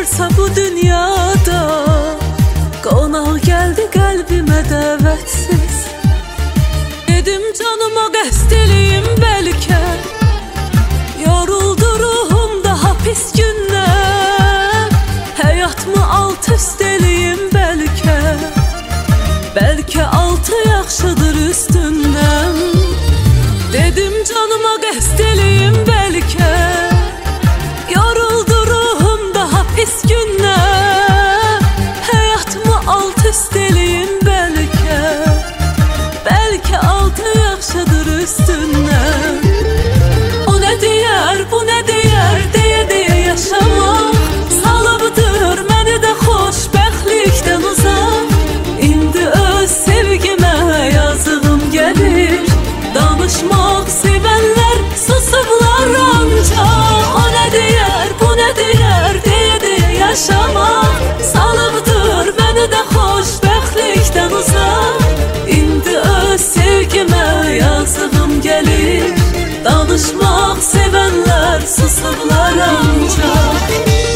varsa bu dünyada, qonaq gəldi qəlbimə dəvətsiz. Dedim canıma qəsd eləyim bəlkə, yoruldu ruhum daha pis gündən. Həyatımı alt üst eləyim bəlkə, bəlkə altı yaxşıdır üstündən. Dedim canıma qəsd eləyim bəlkə, yoruldu ruhum daha pis gündən. Həyatımı alt üst eləyim bəlkə, bəlkə altı yaxşıdır üstündən. O nə deyər, bu nə deyər, deyə yaşamaq salıbdır məni də xoşbəxtlikdən uzaq. İndi öz sevgimə yazığım gəlir, danışmaq sevənlər susublar ancaq. O nə deyər, bu nə deyər, deyə yaşamaq salıbdır məni də xoşbəxtlikdən uzaq. İndi öz sevgimə yazığım gəlir, danışmaq sevənlər susublar ancaq.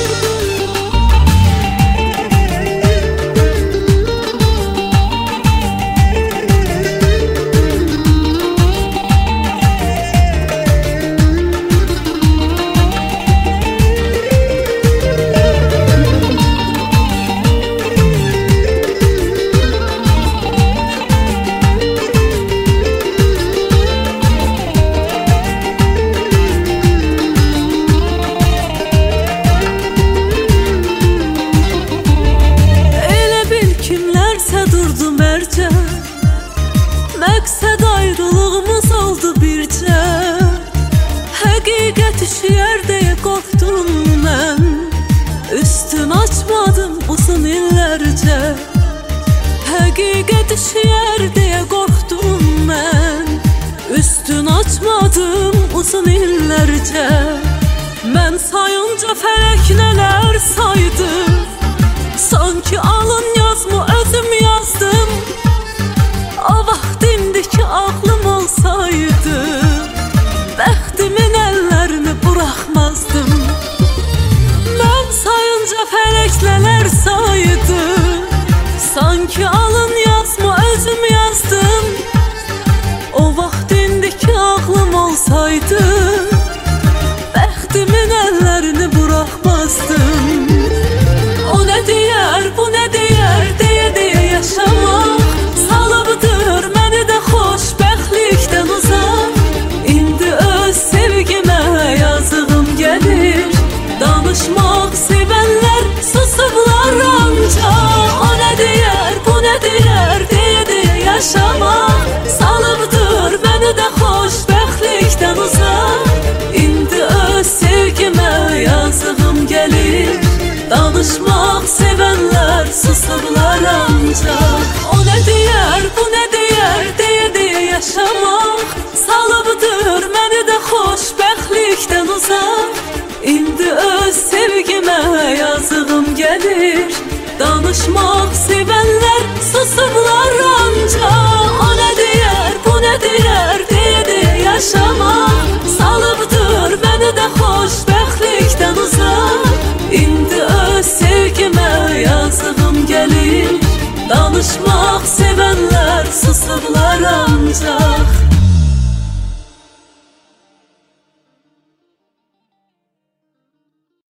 Məqsəd ayrılığımız oldu bircə, həqiqət üşüyər deyə qorxdum mən. Üstün açmadım uzun illərcə, həqiqət üşüyər deyə qorxdum mən. Üstün açmadım uzun illərcə, mən sayınca fələk nələr saydı. Sanki alın yazmı özüm yazdım, o vaxt indiki ağlım olsaydı, bəxtimin əllərini buraxmazdım. Mən sayınca fələklələr saydı, sanki alın yazma özüm yazdım. O vaxt indiki ağlım olsaydı, bəxtimin əllərini buraxmazdım. O nə deyər, bu nə deyər, deyə yaşamaq salıbdır məni də xoşbəxtlikdən uzaq. İndi öz sevgimə yazığım gəlir, danışmaq sevənlər susublar ancaq. O nə deyər, bu nə deyər, deyə yaşamaq salıbdır məni də xoşbəxtlikdən uzaq. İndi öz sevgimə yazığım gəlir, danışmaq sevənlər susublar ancaq. O nə deyər, bu nə deyər, deyə yaşamaq salıbdır məni də xoşbəxtlikdən uzaq. İndi öz sevgimə yazığım gəlir, danışmaq sevənlər susublar ancaq. O nə deyər, bu nə deyər, deyə yaşamaq salıbdır məni də xoşbəxtlikdən uzaq. İndi öz sevgimə yazığım gəlir, danışmaq